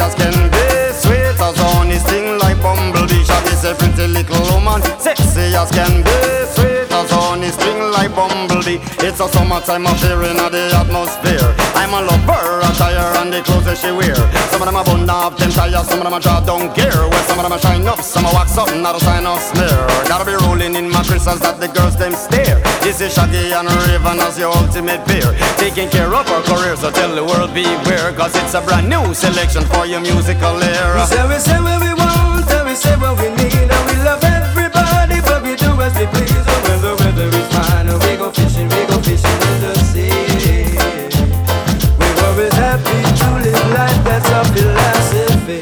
as can be, sweet as honey, sting like bumblebee. Shaggy say pretty little woman, sexy as can be, sweet as honey, sting like bumblebee. It's a summertime affair in the atmosphere. I'm a lover, attire and the clothes that she wear. Some of them are bun up, them tires, some of them are draw down gear. Well, some of them are shine up, some are wax up, not a sign of smear. Gotta be rolling in my crystals that the girls them stare. This is Shaggy and Raven as your ultimate peer, taking care of our careers, so tell the world beware, cause it's a brand new selection for your musical era. We say what we want, and we say what we need, and we love everybody, but we do as we please. And when the weather is fine, we go fishing in the sea. We're always happy to live life, that's our philosophy.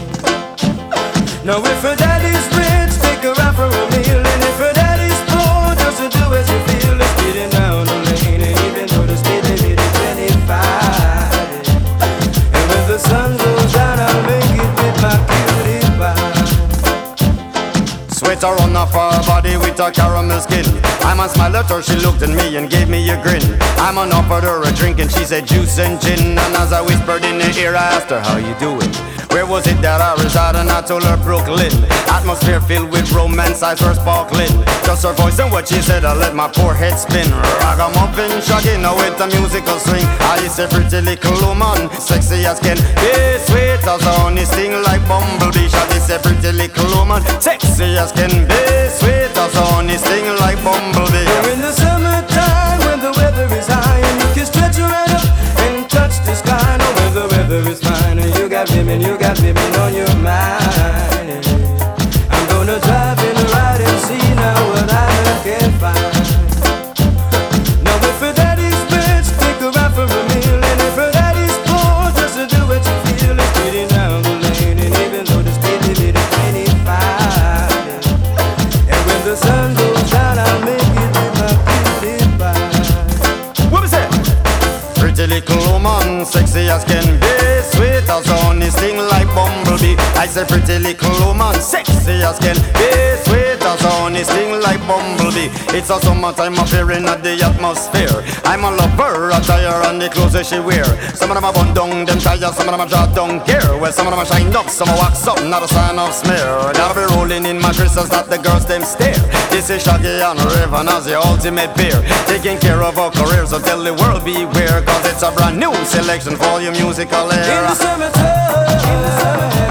Now if her daddy's rich, take her out for a meal, and if her daddy's poor, just to do as you feel. Let's get it down the lane, and even though the speed limit is 25, and when the sun goes down, I'll make it with my cutie pie. Sweater on off her body with her caramel skin. I man smiled at her, she looked at me and gave me a grin. I man offered her a drink and she said juice and gin. And as I whispered in her ear, I asked her, how you doing? Where was it that I reside? And I told her Brooklyn. Atmosphere filled with romance, eyes were sparkling. Just her voice and what she said, I let my poor head spin. Ragamuffin, Shaggy, now with a musical swing. I is a pretty little woman, sexy as can be, sweet as honey, sting like bumblebee. Shaggy is a pretty little woman, sexy as can be, sweet as honey, sting like bumblebee. We're in the summertime when the weather is high, and you can stretch your right up and touch the sky. Now when the weather is fine, and you got women on your mind. I'm gonna drive and ride and see now what I can find. Now if her daddy's rich, take her out for a meal, and if her daddy's poor, just to do what you feel. It's pretty down the lane, and even though the speed limit is 25, and when the sun goes down, I'll make it with my cutie pie. What was that? Pretty little woman, sexy as can be, sweet as honey, sting like bumblebee. I say pretty little woman, sexy as can be, sweet as honey, sting like bumblebee. It's a summertime affair in the atmosphere. I'm a lover, attire and the clothes that she wear. Some of them are bun down, them tires, some of them are draw down gear. Well, some of them are shine up, some are wax up, not a sign of smear. Gotta be rolling in my crystals that the girls them stare. This is Shaggy and Raven as the ultimate peer, taking care of our careers, so tell the world beware, cause it's a brand new selection for your musical era. In the summertime,